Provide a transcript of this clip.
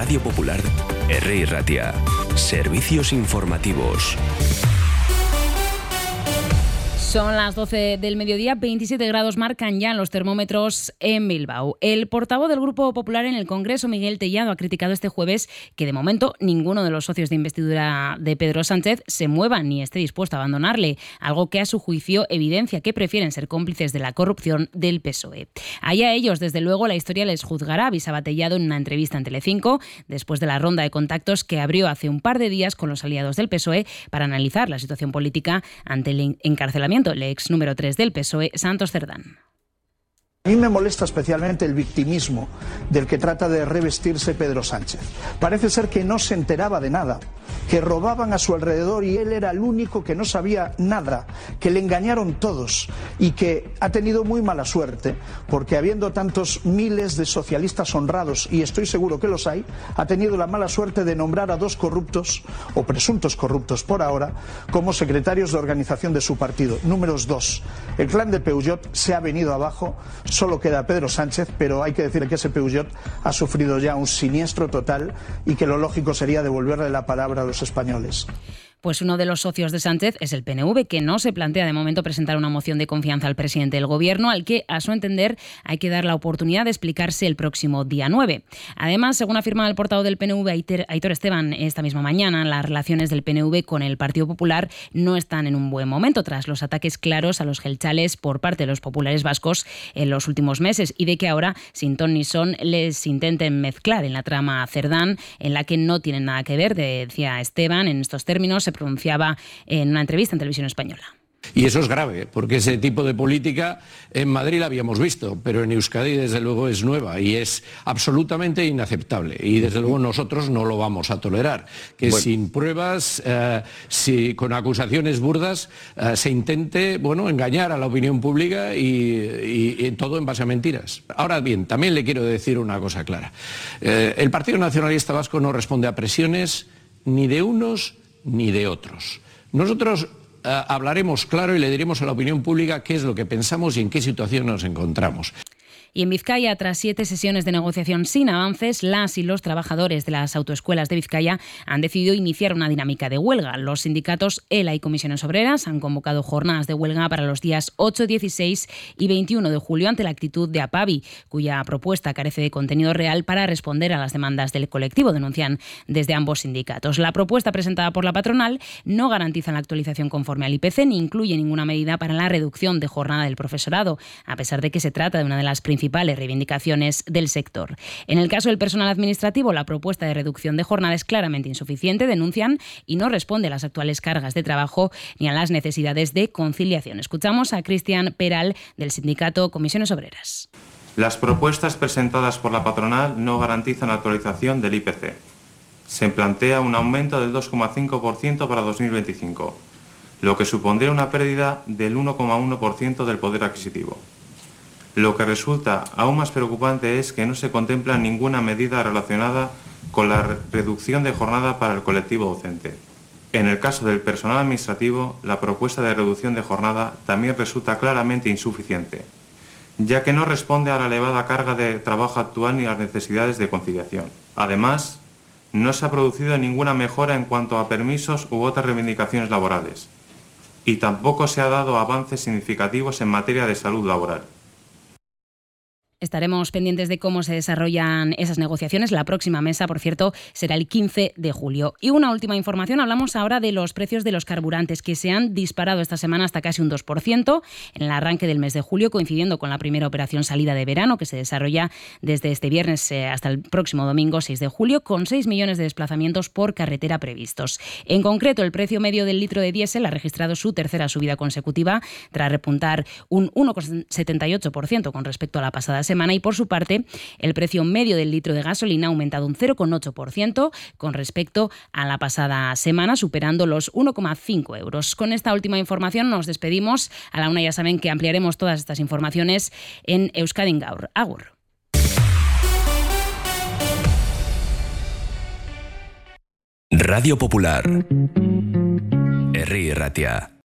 Radio Popular, Herri Ratia. Servicios informativos. Son las 12 del mediodía, 27 grados marcan ya los termómetros en Bilbao. El portavoz del Grupo Popular en el Congreso, Miguel Tellado, ha criticado este jueves que de momento ninguno de los socios de investidura de Pedro Sánchez se mueva ni esté dispuesto a abandonarle, algo que a su juicio evidencia que prefieren ser cómplices de la corrupción del PSOE. Allá ellos, desde luego, la historia les juzgará, avisaba Tellado en una entrevista en Telecinco, después de la ronda de contactos que abrió hace un par de días con los aliados del PSOE para analizar la situación política ante el encarcelamiento el ex número 3 del PSOE, Santos Cerdán. A mí me molesta especialmente el victimismo del que trata de revestirse Pedro Sánchez. Parece ser que no se enteraba de nada, que robaban a su alrededor y él era el único que no sabía nada, que le engañaron todos y que ha tenido muy mala suerte porque habiendo tantos miles de socialistas honrados, y estoy seguro que los hay, ha tenido la mala suerte de nombrar a 2 corruptos o presuntos corruptos por ahora como secretarios de organización de su partido. Números 2. El clan de Peugeot se ha venido abajo. Solo queda Pedro Sánchez, pero hay que decir que ese Peugeot ha sufrido ya un siniestro total y que lo lógico sería devolverle la palabra a los españoles. Pues uno de los socios de Sánchez es el PNV, que no se plantea de momento presentar una moción de confianza al presidente del Gobierno, al que, a su entender, hay que dar la oportunidad de explicarse el próximo día 9. Además, según afirma el portavoz del PNV, Aitor Esteban, esta misma mañana, las relaciones del PNV con el Partido Popular no están en un buen momento, tras los ataques claros a los jeltzales por parte de los populares vascos en los últimos meses, y de que ahora, sin ton ni son, les intenten mezclar en la trama Cerdán, en la que no tienen nada que ver, decía Esteban. En estos términos se pronunciaba en una entrevista en Televisión Española. Y eso es grave, porque ese tipo de política en Madrid la habíamos visto, pero en Euskadi desde luego es nueva y es absolutamente inaceptable. Y desde luego nosotros no lo vamos a tolerar. Que sin pruebas, con acusaciones burdas, se intente engañar a la opinión pública y todo en base a mentiras. Ahora bien, también le quiero decir una cosa clara. El Partido Nacionalista Vasco no responde a presiones ni de unos ni de otros. Nosotros hablaremos claro y le diremos a la opinión pública qué es lo que pensamos y en qué situación nos encontramos. Y en Vizcaya, tras 7 sesiones de negociación sin avances, las y los trabajadores de las autoescuelas de Vizcaya han decidido iniciar una dinámica de huelga. Los sindicatos ELA y Comisiones Obreras han convocado jornadas de huelga para los días 8, 16 y 21 de julio ante la actitud de APAVI, cuya propuesta carece de contenido real para responder a las demandas del colectivo, denuncian desde ambos sindicatos. La propuesta presentada por la patronal no garantiza la actualización conforme al IPC ni incluye ninguna medida para la reducción de jornada del profesorado, a pesar de que se trata de una de las principales reivindicaciones del sector. En el caso del personal administrativo, la propuesta de reducción de jornada es claramente insuficiente, denuncian, y no responde a las actuales cargas de trabajo ni a las necesidades de conciliación. Escuchamos a Cristian Peral, del sindicato Comisiones Obreras. Las propuestas presentadas por la patronal no garantizan la actualización del IPC. Se plantea un aumento del 2,5% para 2025, lo que supondría una pérdida del 1,1% del poder adquisitivo. Lo que resulta aún más preocupante es que no se contempla ninguna medida relacionada con la reducción de jornada para el colectivo docente. En el caso del personal administrativo, la propuesta de reducción de jornada también resulta claramente insuficiente, ya que no responde a la elevada carga de trabajo actual ni a las necesidades de conciliación. Además, no se ha producido ninguna mejora en cuanto a permisos u otras reivindicaciones laborales, y tampoco se ha dado avances significativos en materia de salud laboral. Estaremos pendientes de cómo se desarrollan esas negociaciones. La próxima mesa, por cierto, será el 15 de julio. Y una última información, hablamos ahora de los precios de los carburantes, que se han disparado esta semana hasta casi un 2% en el arranque del mes de julio, coincidiendo con la primera operación salida de verano, que se desarrolla desde este viernes hasta el próximo domingo 6 de julio, con 6 millones de desplazamientos por carretera previstos. En concreto, el precio medio del litro de diésel ha registrado su tercera subida consecutiva, tras repuntar un 1,78% con respecto a la pasada semana, y por su parte el precio medio del litro de gasolina ha aumentado un 0,8% con respecto a la pasada semana, superando los 1,5 euros. Con esta última información nos despedimos. A la una ya saben que ampliaremos todas estas informaciones en Euskadi Gaur. Agur. Radio Popular, Herri Ratia.